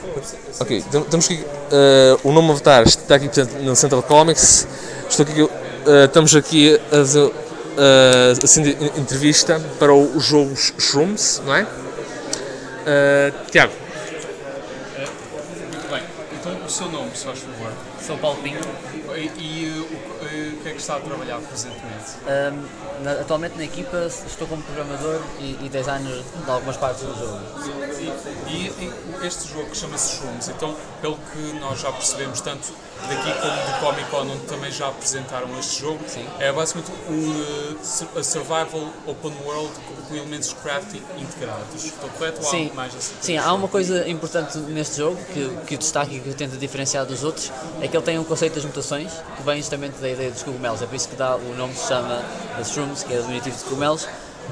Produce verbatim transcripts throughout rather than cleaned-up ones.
Ok, tem- temos aqui uh, o nome Avatar, está aqui portanto, no Central Comics. Estou aqui, uh, estamos aqui a fazer uh, assim, de entrevista para o, o jogo Shrooms, não é? Uh, Tiago. Muito bem, então o seu nome, se faz favor. Sou Paulo Pinto. E, e uh, o, uh, o que é que está a trabalhar presentemente? Um, na, atualmente na equipa estou como programador e, e designer de algumas partes do jogo. E, e este jogo que chama-se Shrooms, então, pelo que nós já percebemos, tanto daqui como do Comic Con, onde também já apresentaram este jogo, Sim. é basicamente um uh, survival open world com elementos de crafting integrados. Estou correto ou há Sim, mais assim? sim, há uma coisa importante neste jogo que, que o destaque e que o tenta diferenciar dos outros, é que ele tem um conceito das mutações que vem justamente da ideia dos cogumelos, é por isso que dá o nome que se chama Shrooms, que é o diminutivo de cogumelos,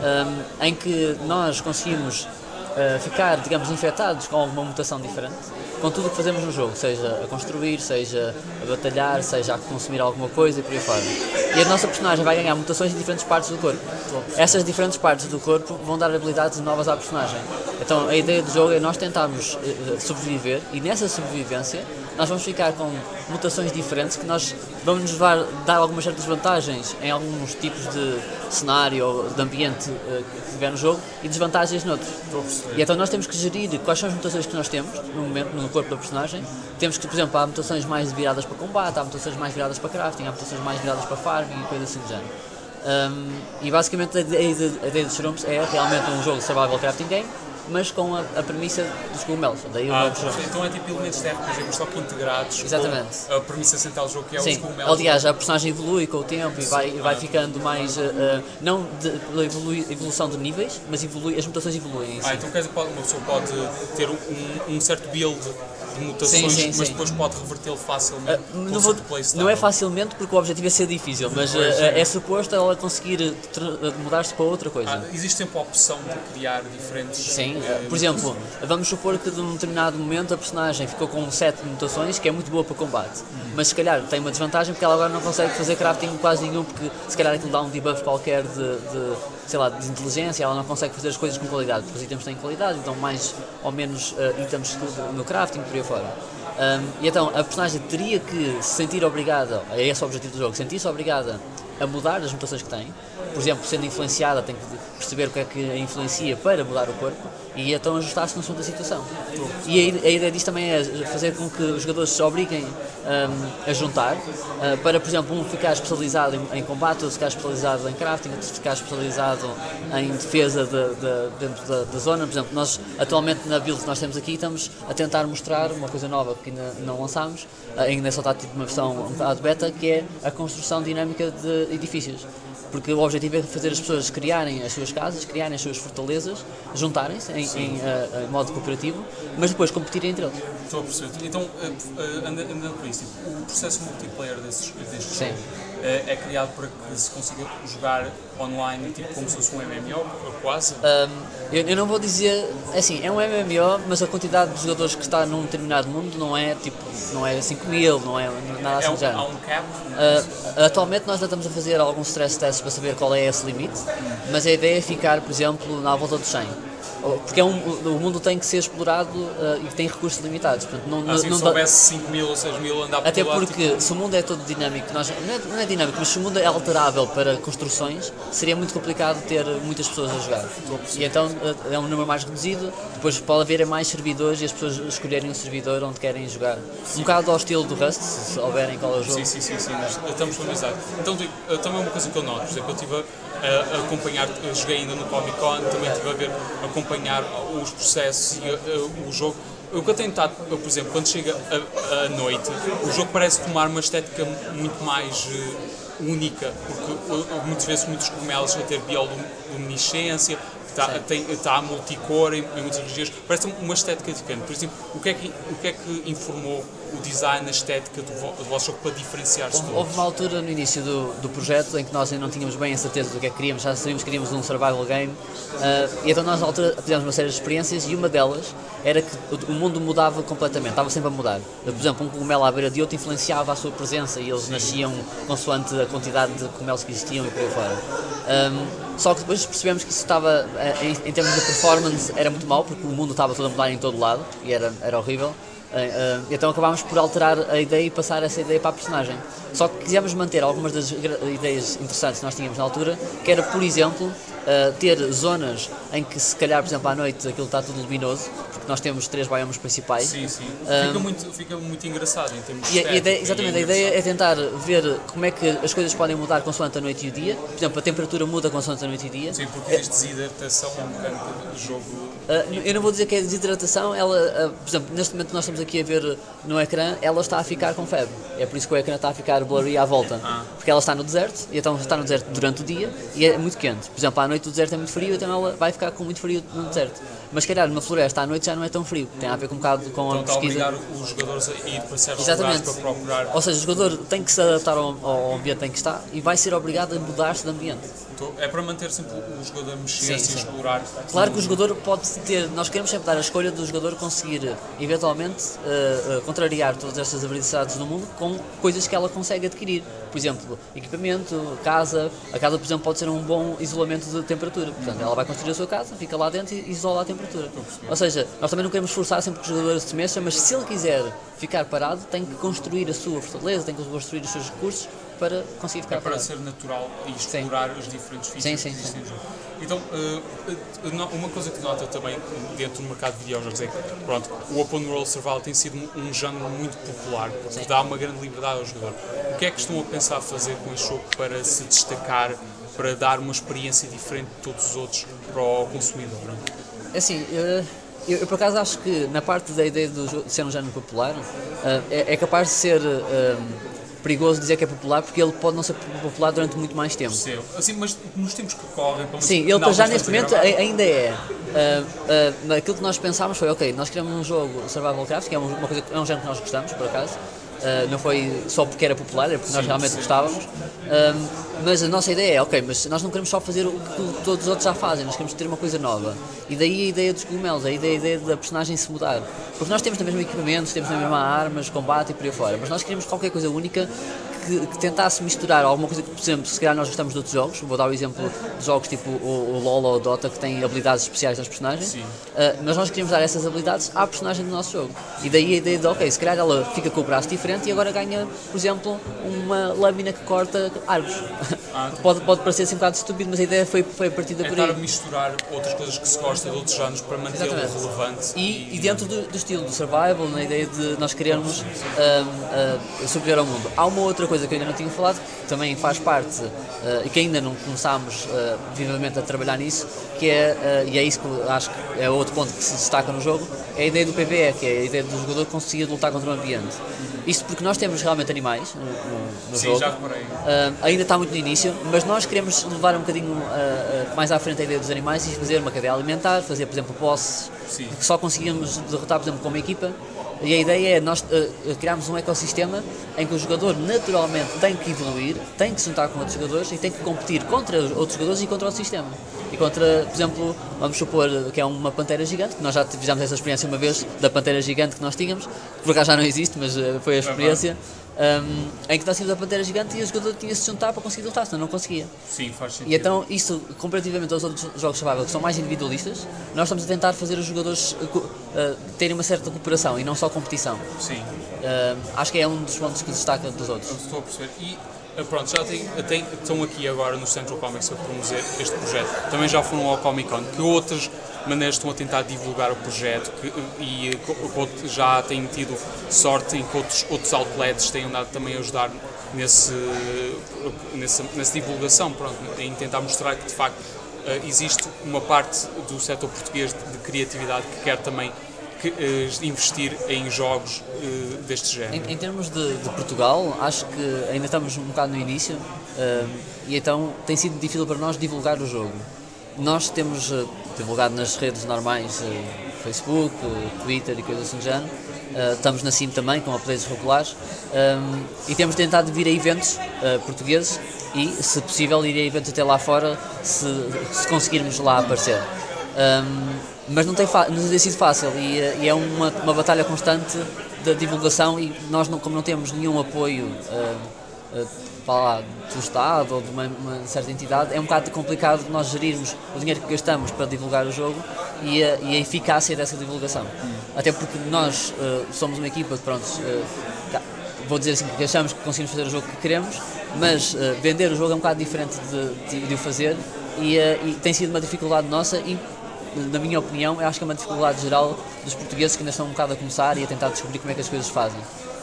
um, em que nós conseguimos uh, ficar, digamos, infectados com alguma mutação diferente, com tudo o que fazemos no jogo, seja a construir, seja a batalhar, seja a consumir alguma coisa e por aí fora. E a nossa personagem vai ganhar mutações em diferentes partes do corpo. Essas diferentes partes do corpo vão dar habilidades novas à personagem. Então a ideia do jogo é nós tentarmos uh, sobreviver, e nessa sobrevivência nós vamos ficar com mutações diferentes que nós vamos nos levar, dar algumas certas vantagens em alguns tipos de cenário ou de ambiente uh, que tiver no jogo e desvantagens noutros. E então nós temos que gerir quais são as mutações que nós temos no momento, no corpo da personagem. Temos que, por exemplo, há mutações mais viradas para combate, há mutações mais viradas para crafting, há mutações mais viradas para farming e coisas assim do género. Um, e basicamente a ideia de, a ideia de Shrooms é realmente um jogo de survival crafting game, mas com a, a premissa dos cogumelos. Daí o Ah, nome Shrooms. então é tipo elementos de R P G, mas só que integrados. Exatamente. Com a premissa central do jogo, que é Sim, os cogumelos. aliás, a personagem evolui com o tempo e vai, vai ficando mais, uh, uh, não de, de evolui, evolução de níveis, mas evolui, as mutações evoluem em si. Ah, então quer dizer que uma pessoa pode ter um, um certo build de mutações, Sim, sim, mas sim. depois pode revertê-lo facilmente. Uh, com não, o vou, seu playstyle. não é facilmente porque o objetivo é ser difícil, mas uh, Pois, é suposto ela conseguir tra- mudar-se para outra coisa. Ah, existe sempre a opção de criar diferentes. Sim, eh, por exemplo, vamos supor que de um determinado momento a personagem ficou com um set de mutações que é muito boa para combate, mas se calhar tem uma desvantagem porque ela agora não consegue fazer crafting quase nenhum, porque se calhar aquilo dá um debuff qualquer de, de, sei lá, de inteligência, ela não consegue fazer as coisas com qualidade, porque os itens têm qualidade, então mais ou menos uh, itens no crafting por aí fora. Um, e então a personagem teria que se sentir obrigada, é esse o objetivo do jogo, sentir-se obrigada a mudar as mutações que tem. Por exemplo, sendo influenciada, tem que perceber o que é que a influencia para mudar o corpo e então ajustar-se no assunto da situação. E a, a ideia disto também é fazer com que os jogadores se obriguem um, a juntar, uh, para, por exemplo, um ficar especializado em, em combate, outro ficar especializado em crafting, outro ficar especializado em defesa de, de, dentro da, da zona. Por exemplo, nós atualmente na build que nós temos aqui estamos a tentar mostrar uma coisa nova que ainda não lançámos, uh, ainda só está tipo uma versão um bocado beta, que é a construção dinâmica de edifícios. Porque o objetivo é fazer as pessoas criarem as suas casas, criarem as suas fortalezas, juntarem-se em, em, uh, em modo cooperativo, mas depois competirem entre eles. Estou a perceber. Então, uh, uh, andando, andando por isso, tipo, o processo multiplayer desses, deste Sim. jogo uh, é criado para que se consiga jogar online, tipo como se fosse um M M O, quase? Um, eu, eu não vou dizer, assim, é um M M O, mas a quantidade de jogadores que está num determinado mundo não é tipo, não é cinco mil, não é nada assim É do um, género. há um cap? Uh, atualmente nós já estamos a fazer alguns stress tests para saber qual é esse limite, mas a ideia é ficar, por exemplo, na volta dos cem. Porque é um, o mundo tem que ser explorado uh, e tem recursos limitados. Portanto, não, Assim, não, se não houvesse cinco mil ou seis mil andar por Até todo lado, porque tipo, se o mundo é todo dinâmico, nós, não, é, não é dinâmico, mas se o mundo é alterável para construções, seria muito complicado ter muitas pessoas a jogar. E então é um número mais reduzido, depois pode haver mais servidores e as pessoas escolherem o servidor onde querem jogar. Um bocado ao estilo do Rust, se souberem qual é o jogo. Sim, sim, sim, sim, mas estamos familiarizados. Então, tipo, também é uma coisa que eu noto, por exemplo, eu estive a, a acompanhar, eu joguei ainda no Comic Con, também estive a ver, a acompanhar os processos e a, a, o jogo. O que eu tenho estado, por exemplo, quando chega a, a noite, o jogo parece tomar uma estética muito mais uh, única, porque uh, muitas vezes muitos cogumelos a ter bioluminescência, está, tem, está multicor em, em muitas regiões, parece uma estética diferente. Por exemplo, o que é que, o que, é que informou o design, a estética do, vo, do vosso jogo para diferenciar-se Houve, de houve uma altura no início do, do projeto em que nós ainda não tínhamos bem a certeza do que é que queríamos, já sabíamos que queríamos um survival game, uh, e então nós na altura fizemos uma série de experiências e uma delas era que o, o mundo mudava completamente, estava sempre a mudar. Por exemplo, um cogumelo à beira de outro influenciava a sua presença e eles nasciam consoante a quantidade de cogumelos que existiam e por aí fora. Um, só que depois percebemos que isso estava, em, em termos de performance, era muito mau, porque o mundo estava todo a mudar em todo lado e era, era horrível. Uh, então acabámos por alterar a ideia e passar essa ideia para a personagem. Só que quisemos manter algumas das ideias interessantes que nós tínhamos na altura, que era, por exemplo, uh, ter zonas em que se calhar, por exemplo, à noite aquilo está tudo luminoso, porque nós temos três biomas principais. Sim, sim. Um, fica, muito, fica muito engraçado em termos de e a ideia, exatamente, a ideia é tentar ver como é que as coisas podem mudar consoante a noite e o dia. Por exemplo, a temperatura muda consoante a noite e o dia. Sim, porque existe desidratação mecânica do jogo. Uh, eu não vou dizer que é desidratação, ela, uh, por exemplo, neste momento nós estamos aqui a ver no ecrã, ela está a ficar com febre. É por isso que o ecrã está a ficar blurry à volta. Ah. Porque ela está no deserto, e então está no deserto durante o dia e é muito quente. Por exemplo, à noite o deserto é muito frio, então ela vai ficar com muito frio no deserto. Mas se calhar numa floresta à noite já não é tão frio. Tem a ver com um bocado com então a pesquisa. Então está a obrigar os jogadores a ir para certos lugares para procurar. Ou seja, o jogador tem que se adaptar ao, ao ambiente em que está e vai ser obrigado a mudar-se de ambiente. Então, é para manter sempre o jogador a mexer-se e explorar. Claro que o jogador pode ter, nós queremos sempre dar a escolha do jogador conseguir eventualmente uh, uh, contrariar todas estas habilidades do mundo com coisas que ela consegue adquirir. Por exemplo, equipamento, casa. A casa, por exemplo, pode ser um bom isolamento de temperatura. Portanto, ela vai construir a sua casa, fica lá dentro e isola a temperatura. Ou seja, nós também não queremos forçar sempre que o jogador se mexa, mas se ele quiser ficar parado, tem que construir a sua fortaleza, tem que construir os seus recursos para conseguir ficar é para parado. ser natural e explorar sim. os diferentes features sim, sim, que existem sim. no jogo. Então, uh, uma coisa que nota também dentro do mercado de videojogos é que, pronto, o Open World Survival tem sido um, um género muito popular, porque sim. dá uma grande liberdade ao jogador. O que é que estão a pensar fazer com este jogo para se destacar, para dar uma experiência diferente de todos os outros para o consumidor? Não? É assim, eu, eu, eu por acaso acho que na parte da ideia do jogo, de ser um género popular, uh, é, é capaz de ser... Uh, perigoso dizer que é popular porque ele pode não ser popular durante muito mais tempo. Sim, assim, mas nos tempos que correm... Sim, ele para já neste momento ainda é. Uh, uh, aquilo que nós pensámos foi, ok, nós criamos um jogo Survival Craft, que é uma coisa, é um género que nós gostamos, por acaso. Uh, não foi só porque era popular, era porque sim, nós realmente sim. gostávamos. Uh, mas a nossa ideia é, ok, mas nós não queremos só fazer o que todos os outros já fazem, nós queremos ter uma coisa nova. E daí a ideia dos cogumelos, a ideia, a ideia da personagem se mudar. Porque nós temos na mesma equipamentos, temos na mesma armas, combate e por aí fora, mas nós queremos qualquer coisa única que, que tentasse misturar alguma coisa que, por exemplo, se calhar nós gostamos de outros jogos. Vou dar o exemplo de jogos tipo o, o LoL ou o Dota, que têm habilidades especiais nas personagens. Uh, mas nós queríamos dar essas habilidades à personagem do nosso jogo. E daí a ideia de, ok, se calhar ela fica com o braço diferente e agora ganha, por exemplo, uma lâmina que corta árvores. Ah, pode, pode parecer assim um bocado estúpido, mas a ideia foi, foi a partir da é por aí. É estar a misturar outras coisas que se gosta de outros géneros para mantê-lo relevante. E, e... e dentro do, do estilo do survival, na ideia de nós querermos um, uh, sobreviver ao mundo. Há uma outra coisa que eu ainda não tinha falado, que também faz parte uh, e que ainda não começámos uh, vivamente a trabalhar nisso, que é, uh, e é isso que eu acho que é outro ponto que se destaca no jogo, é a ideia do P V E, que é a ideia do jogador conseguir lutar contra o ambiente. Isto porque nós temos realmente animais no, no, no Sim, jogo. já reparei. Uh, ainda está muito no início, mas nós queremos levar um bocadinho uh, uh, mais à frente a ideia dos animais e fazer uma cadeia alimentar, fazer, por exemplo, bosses que só conseguimos derrotar, por exemplo, com uma equipa. E a ideia é nós uh, criarmos um ecossistema em que o jogador naturalmente tem que evoluir, tem que se juntar com outros jogadores e tem que competir contra outros jogadores e contra o sistema. E contra, por exemplo, vamos supor que é uma pantera gigante, que nós já fizemos essa experiência uma vez, da pantera gigante que nós tínhamos, que por acaso já não existe, mas uh, foi a experiência. Um, em que nós tínhamos a pantera gigante e o jogador tinha de se juntar para conseguir lutar, senão não conseguia. Sim, faz sentido. E então, isso, comparativamente aos outros jogos survival que são mais individualistas, nós estamos a tentar fazer os jogadores uh, uh, terem uma certa cooperação e não só competição. Sim. Uh, acho que é um dos pontos que destaca dos outros. Eu estou a perceber. E pronto, já tem, tem, estão aqui agora no Central Comics a promover este projeto. Também já foram ao Comic Con. Que outras maneiras estão a tentar divulgar o projeto que, e que já têm tido sorte em que outros, outros outlets tenham dado também a ajudar nesse, nessa, nessa divulgação, pronto, em tentar mostrar que de facto existe uma parte do setor português de criatividade que quer também que, uh, investir em jogos uh, deste género. Em, em termos de, de Portugal, acho que ainda estamos um bocado no início uh, e então tem sido difícil para nós divulgar o jogo. Nós temos uh, divulgado nas redes normais, uh, Facebook, uh, Twitter e coisas assim do género. Uh, estamos na CIM também, com updates regulares, um, e temos tentado vir a eventos uh, portugueses e, se possível, ir a eventos até lá fora, se, se conseguirmos lá aparecer. Um, mas não tem, não tem sido fácil e, e é uma, uma batalha constante da divulgação e nós, não, como não temos nenhum apoio uh, uh, para lá, do Estado ou de uma, uma certa entidade, é um bocado complicado nós gerirmos o dinheiro que gastamos para divulgar o jogo e a, e a eficácia dessa divulgação. Hum. Até porque nós uh, somos uma equipa que, pronto, uh, vou dizer assim, que achamos que conseguimos fazer o jogo que queremos, mas uh, vender o jogo é um bocado diferente de, de, de o fazer e, uh, e tem sido uma dificuldade nossa e, na minha opinião, eu acho que é uma dificuldade geral dos portugueses que ainda estão um bocado a começar e a tentar descobrir como é que as coisas fazem.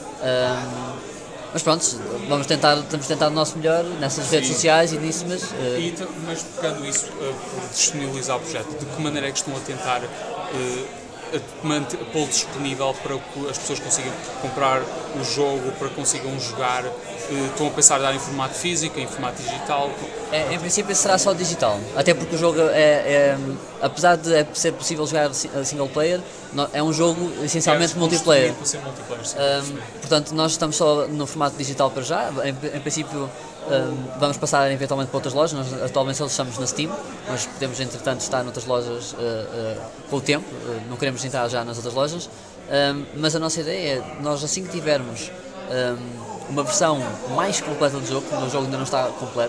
Um, mas pronto, vamos tentar, temos tentado o nosso melhor nessas Sim. redes sociais e nisso, mas... Uh... E, mas pegando isso uh, por disponibilizar o projeto, de que maneira é que estão a tentar uh, pô-lo disponível para que as pessoas consigam comprar o jogo, para que consigam jogar? Uh, estão a pensar em dar em formato físico, em formato digital? É, em princípio será só digital, até porque o jogo é, é apesar de ser possível jogar single player, é um jogo essencialmente é, multiplayer. Para ser multiplayer sim, um, portanto, nós estamos só no formato digital para já. Em, em princípio, um, vamos passar eventualmente para outras lojas. Nós atualmente só estamos na Steam, mas podemos, entretanto, estar noutras lojas uh, uh, com o tempo. Uh, não queremos entrar já nas outras lojas. Um, mas a nossa ideia é, nós assim que tivermos um, uma versão mais completa do jogo, quando o jogo ainda não está completo,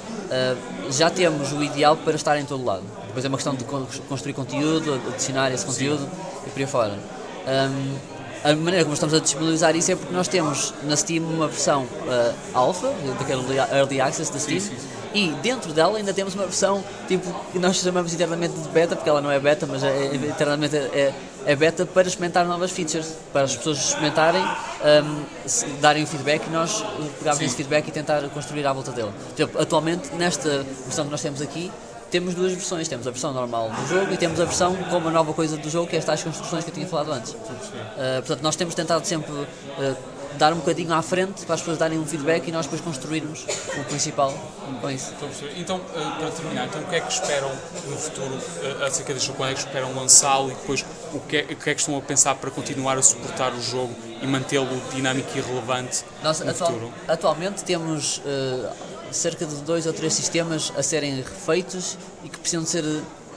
uh, já temos o ideal para estar em todo lado. Depois é uma questão de construir conteúdo, adicionar esse conteúdo Sim. e por aí fora. Um, a maneira como estamos a disponibilizar isso é porque nós temos na Steam uma versão uh, alpha, daquele Early Access da Steam, sim, sim, sim. E dentro dela ainda temos uma versão tipo que nós chamamos internamente de beta, porque ela não é beta, mas é, é, internamente é, é beta para experimentar novas features, para as pessoas experimentarem, um, darem o feedback e nós pegarmos esse feedback e tentar construir à volta dele. Por exemplo, atualmente, nesta versão que nós temos aqui, temos duas versões, temos a versão normal do jogo e temos a versão com uma nova coisa do jogo, que é estas construções que eu tinha falado antes. Uh, portanto, nós temos tentado sempre uh, dar um bocadinho à frente para as pessoas darem um feedback e nós depois construirmos o principal com isso. Então, uh, para terminar, então, o que é que esperam no futuro uh, acerca deste jogo? Quando é que esperam lançá-lo e depois o que, é, o que é que estão a pensar para continuar a suportar o jogo e mantê-lo dinâmico e relevante nós, no atual, futuro? Atualmente temos uh, cerca de dois ou três sistemas a serem refeitos e que precisam de ser...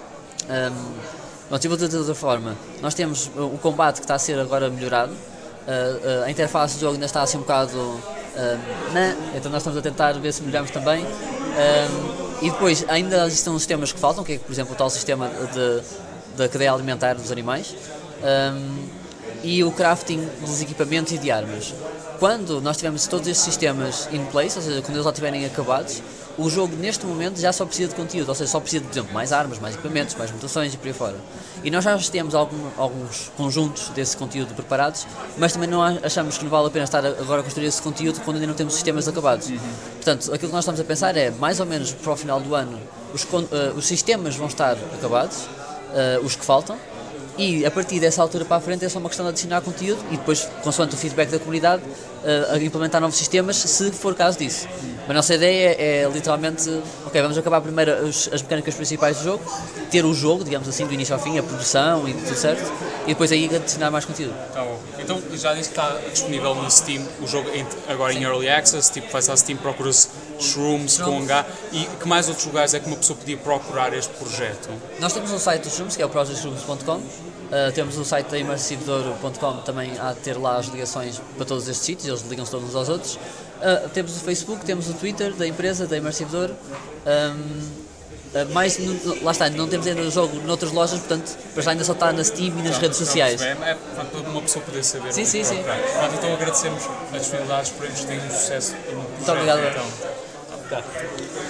Um, Bom, eu vou dizer de outra forma. Nós temos o combate que está a ser agora melhorado. Uh, uh, a interface do jogo ainda está assim um bocado uh, né? Então nós estamos a tentar ver se melhoramos também. Uh, e depois ainda existem uns sistemas que faltam, que é, por exemplo, o tal sistema de, da cadeia alimentar dos animais um, e o crafting dos equipamentos e de armas. Quando nós tivermos todos estes sistemas in place, ou seja, quando eles já estiverem acabados, o jogo neste momento já só precisa de conteúdo, ou seja, só precisa de, por exemplo, mais armas, mais equipamentos, mais mutações e por aí fora. E nós já temos algum, alguns conjuntos desse conteúdo preparados, mas também não achamos que não vale a pena estar agora a construir esse conteúdo quando ainda não temos sistemas acabados. Uhum. Portanto, aquilo que nós estamos a pensar é, mais ou menos para o final do ano, os, uh, os sistemas vão estar acabados, uh, os que faltam, e a partir dessa altura para a frente é só uma questão de adicionar conteúdo e depois, consoante o feedback da comunidade, uh, implementar novos sistemas, se for caso disso. Mas a nossa ideia é, é literalmente, ok, vamos acabar primeiro as, as mecânicas principais do jogo, ter o jogo, digamos assim, do início ao fim, a produção e tudo certo, e depois aí adicionar mais conteúdo. Tá bom. Então, já disse que está disponível no Steam, o jogo agora Sim. em Early Access, tipo, vai-se à Steam, procura-se Shrooms com H, e que mais outros lugares é que uma pessoa podia procurar este projeto? Nós temos um site do Shrooms, que é o project shrooms ponto com. Uh, temos o site da immersive douro ponto com, também há de ter lá as ligações para todos estes sítios, eles ligam-se todos uns aos outros. Uh, temos o Facebook, temos o Twitter da empresa, da Immersive Douro. Um, uh, mais, no, lá está, não temos ainda o jogo noutras lojas, portanto, para já ainda só está na Steam e nas não, redes sociais. É, é para uma pessoa poder saber. Sim, sim, sim. Pronto, então agradecemos a disponibilidade, esperemos que tenham um sucesso. Muito obrigado. Então.